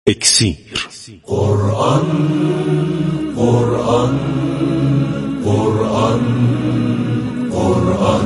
اکسیر. قرآن قرآن قرآن قرآن.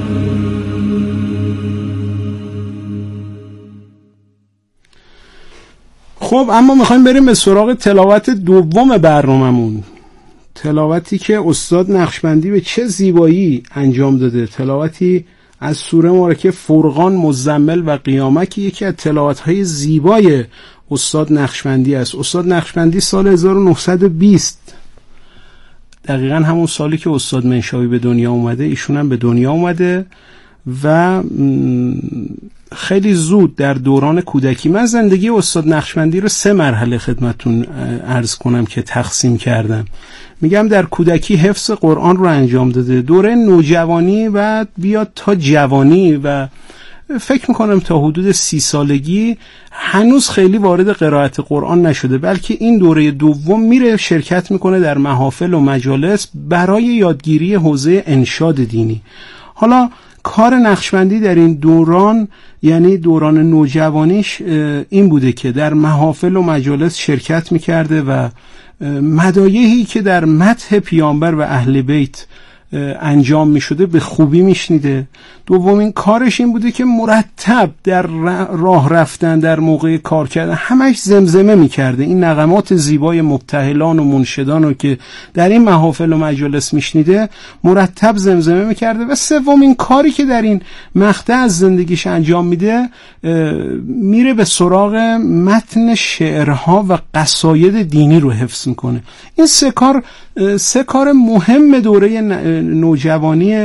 خب اما میخوایم بریم به سراغ تلاوت دوم برناممون، تلاوتی که استاد نقشبندی به چه زیبایی انجام داده، تلاوتی از سوره مبارکه فرقان، مزمل و قیامت که یکی از تلاوت‌های زیبای استاد نقشبندی است. استاد نقشبندی سال 1920 دقیقاً همون سالی که استاد منشاوی به دنیا اومده، ایشون هم به دنیا اومده و خیلی زود در دوران کودکی. من زندگی استاد نقشبندی رو 3 مرحله خدمتون عرض کنم که تقسیم کردم. میگم در کودکی حفظ قرآن رو انجام داده، دوره نوجوانی و بیاد تا جوانی و فکر میکنم تا حدود 30 سالگی هنوز خیلی وارد قرائت قرآن نشده، بلکه این دوره دوم میره شرکت میکنه در محافل و مجالس برای یادگیری حوزه انشاد دینی. حالا کار نقشبندی در این دوران، یعنی دوران نوجوانیش، این بوده که در محافل و مجالس شرکت میکرده و مدایحی که در مدح پیامبر و اهل بیت انجام می شده به خوبی می شنیده. دومین کارش این بوده که مرتب در راه رفتن، در موقع کار کردن همش زمزمه می کرده. این نغمات زیبای مبتهلان و منشدان رو که در این محافل و مجالس می شنیده مرتب زمزمه می کرده. و سومین کاری که در این مقطع از زندگیش انجام میده، میره به سراغ متن شعرها و قصاید دینی رو حفظ میکنه. این 3 کار مهم دوره نوجوانی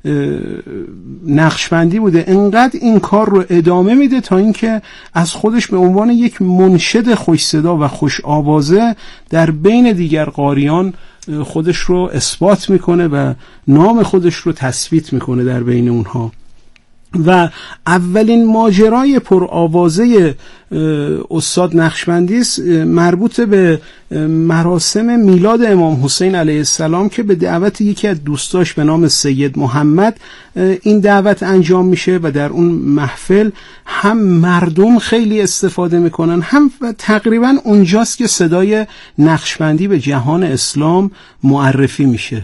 نقشبندی بوده. انقدر این کار رو ادامه میده تا اینکه از خودش به عنوان یک منشد خوش صدا و خوش آوازه در بین دیگر قاریان خودش رو اثبات میکنه و نام خودش رو تثبیت میکنه در بین اونها. و اولین ماجرای پرآوازه استاد نقشبندی مربوط به مراسم میلاد امام حسین علیه السلام که به دعوت یکی از دوستاش به نام سید محمد این دعوت انجام میشه و در اون محفل هم مردم خیلی استفاده میکنن، هم تقریبا اونجاست که صدای نقشبندی به جهان اسلام معرفی میشه.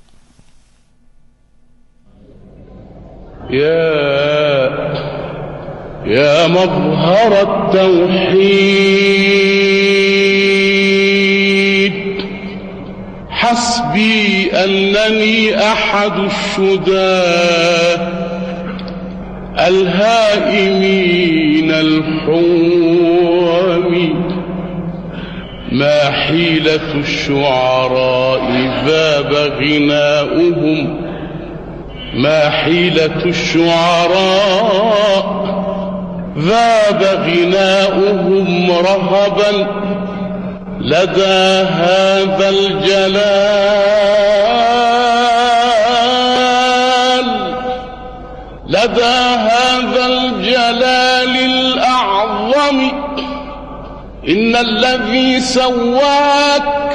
يا مظهر التوحيد حسبي أنني أحد الشداة الهائمين الحوم ما حيلة الشعراء ذاب غناؤهم ما حيلة الشعراء ذاب غناؤهم رهبا لدى هذا الجلال لدى هذا الجلال الأعظم إن الذي سواك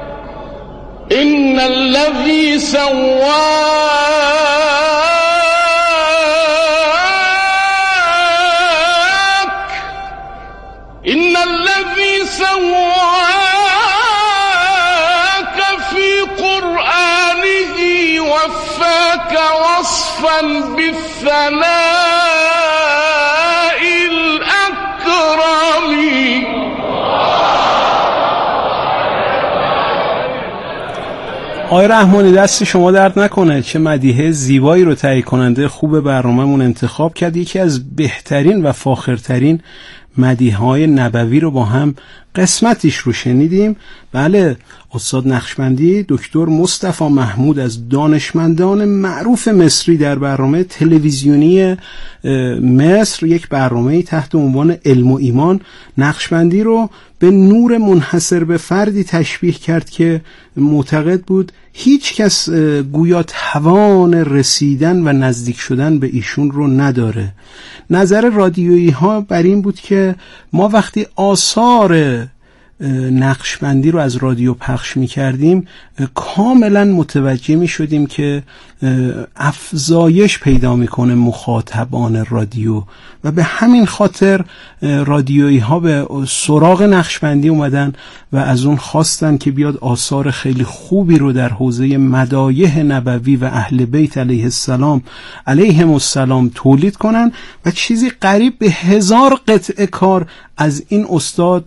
إن الذي سواك إن الذي سواك في قرآنه وفاك وصفا بالثناء الأكرم. آقای رحمانی دست شما درد نکنه، چه مدیحه زیبایی رو تهیه کننده خوب برنامه‌مون انتخاب کرد. یکی از بهترین و فاخرترین مدیحه‌های نبوی رو با هم قسمتیش رو شنیدیم. بله، استاد نقشبندی دکتر مصطفی محمود از دانشمندان معروف مصری در برنامه تلویزیونی مصر، یک برنامه تحت عنوان علم و ایمان، نقشبندی رو به نور منحصر به فردی تشبیه کرد که معتقد بود هیچ کس گویا توان رسیدن و نزدیک شدن به ایشون رو نداره. نظر رادیویی ها بر این بود که ما وقتی آثار نقشبندی رو از رادیو پخش می‌کردیم کاملا متوجه می‌شدیم که افزایش پیدا می‌کنه مخاطبان رادیو و به همین خاطر رادیویی ها به سراغ نقشبندی اومدن و از اون خواستن که بیاد آثار خیلی خوبی رو در حوزه مدایح نبوی و اهل بیت علیهم السلام تولید کنن و چیزی قریب به 1000 قطعه کار از این استاد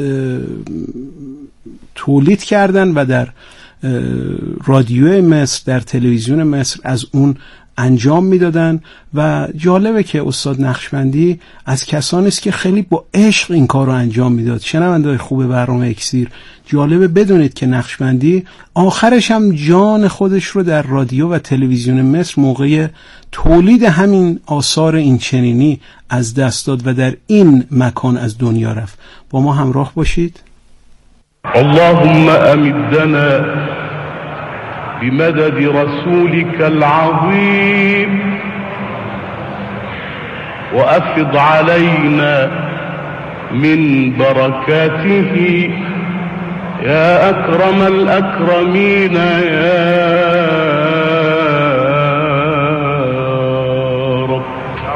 تولید کردن و در رادیو مصر، در تلویزیون مصر از اون انجام میدادن و جالبه که استاد نقشبندی از کسانی است که خیلی با عشق این کار رو انجام میداد. شنونده‌های خوب برنامه اکسیر، جالبه بدونید که نقشبندی آخرش هم جان خودش رو در رادیو و تلویزیون مصر موقع تولید همین آثار این چنینی از دست داد و در این مکان از دنیا رفت. با ما همراه باشید. اللهم امدنا بمدد رسولك العظيم وأفض علينا من بركاته يا أكرم الأكرمين يا رب.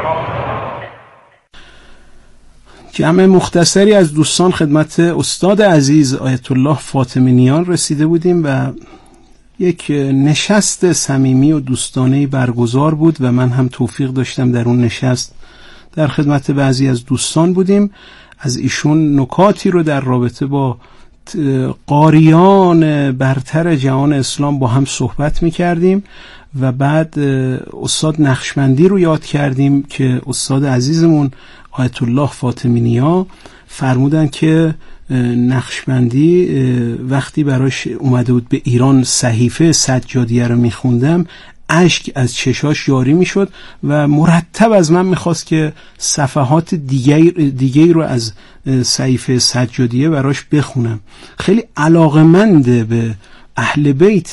جمع مختصری از دوستان خدمت استاد عزیز آیت الله فاطمی رسیده بودیم و یک نشست صمیمی و دوستانه‌ای برگزار بود و من هم توفیق داشتم در اون نشست در خدمت بعضی از دوستان بودیم. از ایشون نکاتی رو در رابطه با قاریان برتر جهان اسلام با هم صحبت می‌کردیم و بعد استاد نقشبندی رو یاد کردیم که استاد عزیزمون آیت الله فاطمی نیا فرمودن که نقشبندی وقتی براش اومده بود به ایران صحیفه سجادیه رو میخوندم اشک از چشاش جاری میشد و مرتب از من میخواست که صفحات دیگه رو از صحیفه سجادیه براش بخونم. خیلی علاقه‌مند به اهل بیت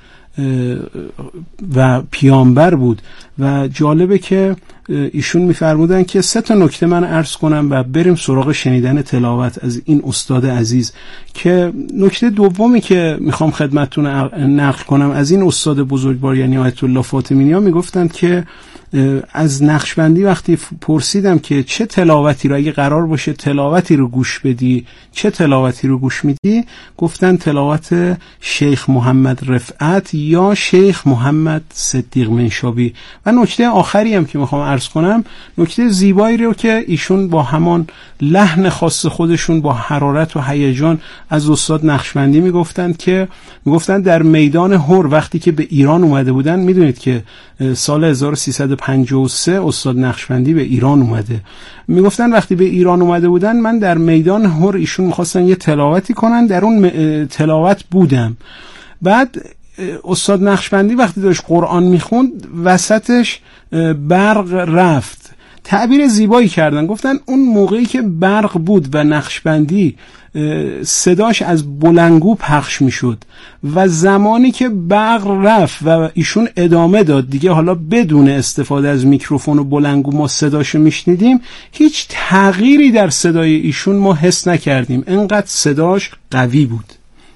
و پیامبر بود و جالبه که ایشون میفرمودن که 3 نکته من عرض کنم و بریم سراغ شنیدن تلاوت از این استاد عزیز. که نکته دومی که میخوام خدمتتون نقل کنم از این استاد بزرگوار یعنی آیت الله فاطمی نیا میگفتند که از نقشبندی وقتی پرسیدم که چه تلاوتی رو اگه قرار باشه تلاوتی رو گوش بدی چه تلاوتی رو گوش میدی، گفتن تلاوت شیخ محمد رفعت یا شیخ محمد صدیق منشابی. و نکته آخری هم که میخوام عرض کنم نکته زیبایی رو که ایشون با همان لحن خاص خودشون با حرارت و هیجان از استاد نقشبندی میگفتن در میدان هور وقتی که به ایران اومده بودن، میدونید که سال 1353 استاد نقشبندی به ایران اومده، میگفتن وقتی به ایران اومده بودن من در میدان هور ایشون میخواستن یه تلاوتی کنن، در اون تلاوت بودم. بعد استاد نقشبندی وقتی داشت قرآن میخوند وسطش برق رفت. تعبیر زیبایی کردن، گفتن اون موقعی که برق بود و نقشبندی صداش از بلندگو پخش میشد و زمانی که برق رفت و ایشون ادامه داد دیگه حالا بدون استفاده از میکروفون و بلندگو ما صداشو میشنیدیم، هیچ تغییری در صدای ایشون ما حس نکردیم، انقدر صداش قوی بود.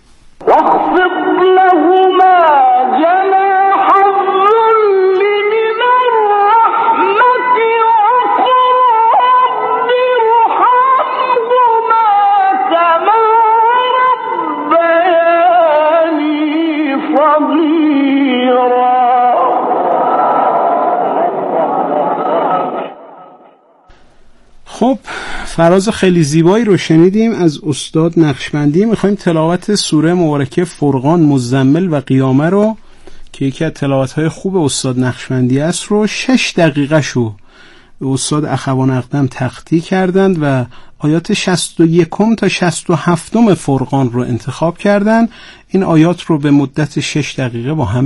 خب فراز خیلی زیبایی رو شنیدیم از استاد نقشبندی. میخوایم تلاوت سوره مبارکه فرقان، مزمل و قیامه رو که یکی از تلاوت‌های خوب استاد نقشبندی است رو 6 دقیقه شو استاد اخوان اقدم تخطی کردند و آیات 61 تا 67 فرقان رو انتخاب کردند. این آیات رو به مدت 6 دقیقه با هم